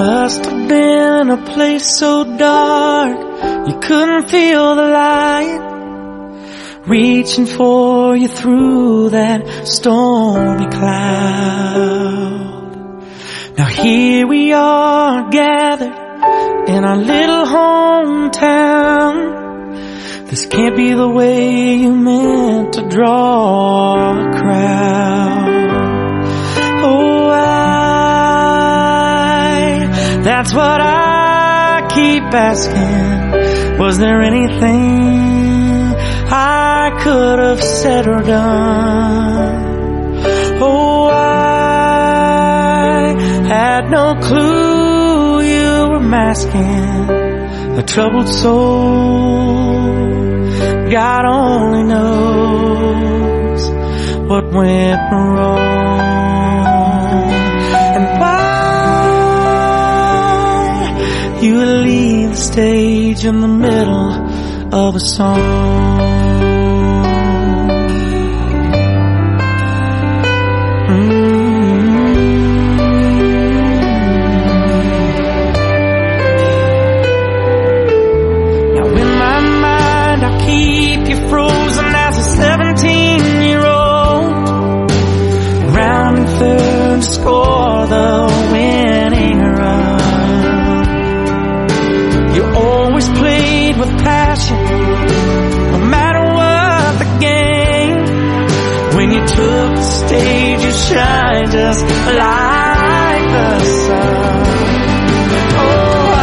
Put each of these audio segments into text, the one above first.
must have been a place so dark you couldn't feel the light reaching for you through that stormy cloud. Now here we are gathered in our little hometown. This can't be the way you meant to draw a crowd. Oh, that's what I keep asking. Was there anything I could have said or done? Oh, I had no clue you were masking a troubled soul. God only knows what went wrong. And why you leave the stage in the middle of a song. Now in my mind I'll keep you frozen as a 17-year-old, rounding third to score the winning run. You always played with passion, no matter what the game. When you took the stage, you shined just like the sun. Oh,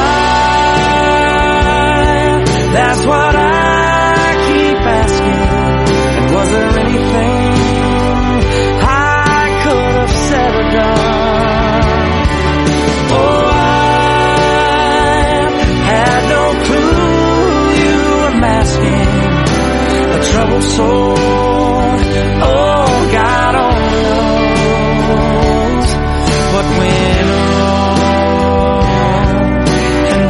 that's what I keep asking. And was there anything I could have said or done? Oh, I had no clue you were masking a troubled soul. Oh, God only knows what went wrong. And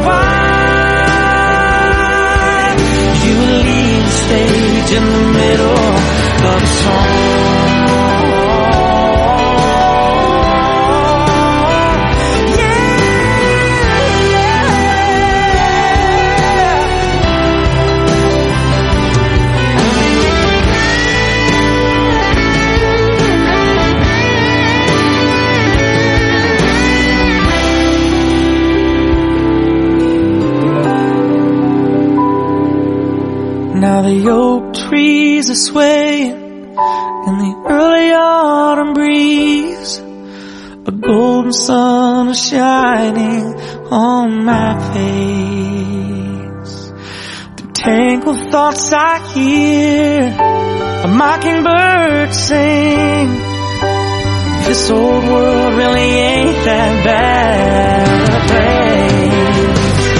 why you leave the stage in the middle of a song. Now the oak trees are swaying in the early autumn breeze. A golden sun is shining on my face. Through tangled thoughts I hear a mockingbird sing. This old world really ain't that bad a place.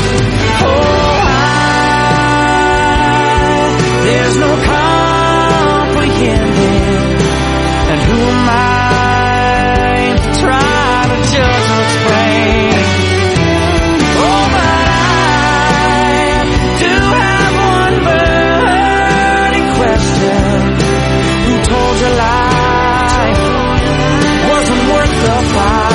There's no comprehending, and who am I to try to judge or explain? Oh, but I do have one burning question. Who told you life wasn't worth the fight?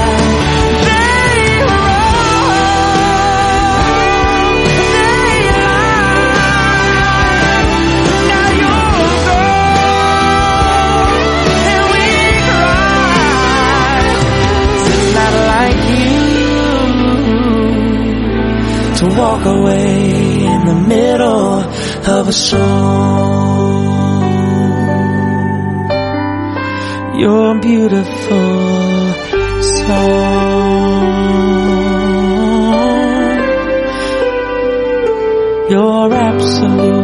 To walk away in the middle of a song. You're beautiful song. You're absolute.